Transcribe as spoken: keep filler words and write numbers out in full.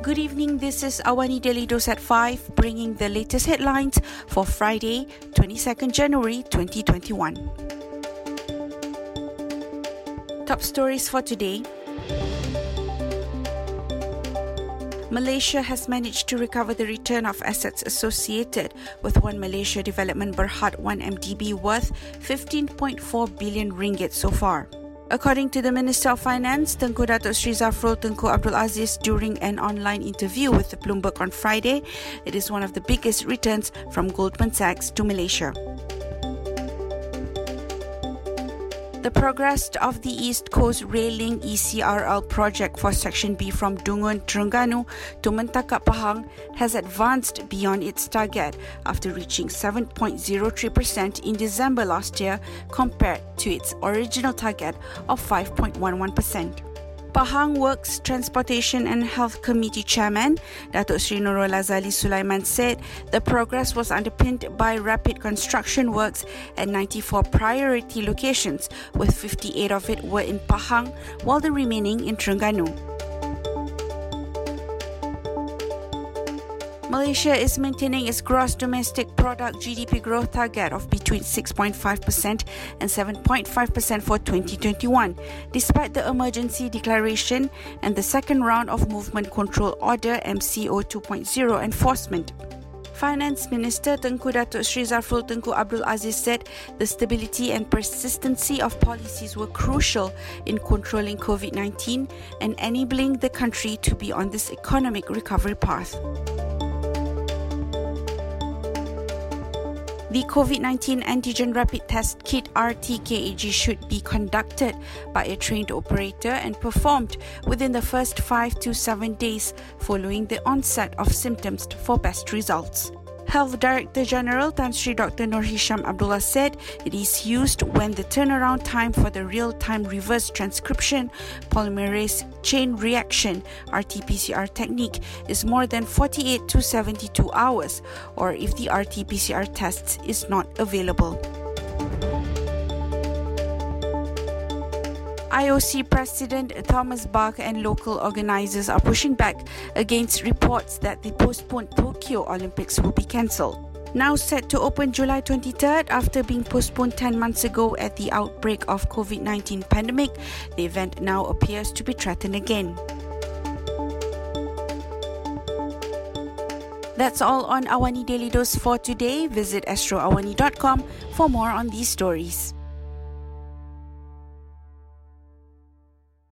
Good evening, this is Awani Daily Dose at five, bringing the latest headlines for Friday, twenty-second January twenty twenty-one. Top stories for today. Malaysia has managed to recover the return of assets associated with One Malaysia Development Berhad one M D B worth fifteen point four billion ringgit so far. According to the Minister of Finance, Tengku Datuk Sri Zafrul Tunku Abdul Aziz during an online interview with the Bloomberg on Friday, it is one of the biggest returns from Goldman Sachs to Malaysia. The progress of the East Coast Rail Link E C R L project for Section B from Dungun, Terengganu to Mentakat Pahang has advanced beyond its target after reaching seven point zero three percent in December last year compared to its original target of five point one one percent. Pahang Works Transportation and Health Committee Chairman Datuk Sri Nurul Azali Sulaiman said the progress was underpinned by rapid construction works at ninety-four priority locations, with fifty-eight of it were in Pahang while the remaining in Terengganu. Malaysia is maintaining its gross domestic product G D P growth target of between six point five percent and seven point five percent for twenty twenty-one, despite the emergency declaration and the second round of Movement Control Order M C O two point oh enforcement. Finance Minister Tengku Datuk Sri Zafrul Tunku Abdul Aziz said the stability and persistency of policies were crucial in controlling COVID nineteen and enabling the country to be on this economic recovery path. The COVID nineteen antigen rapid test kit R T K A G should be conducted by a trained operator and performed within the first five to seven days following the onset of symptoms for best results. Health Director General Tan Sri Doctor Nur Hisham Abdullah said it is used when the turnaround time for the real-time reverse transcription polymerase chain reaction R T P C R technique is more than forty-eight to seventy-two hours, or if the R T P C R test is not available. I O C President Thomas Bach and local organisers are pushing back against reports that the postponed Tokyo Olympics will be cancelled. Now set to open July twenty-third after being postponed ten months ago at the outbreak of COVID nineteen pandemic, the event now appears to be threatened again. That's all on Awani Daily Dose for today. Visit astro awani dot com for more on these stories.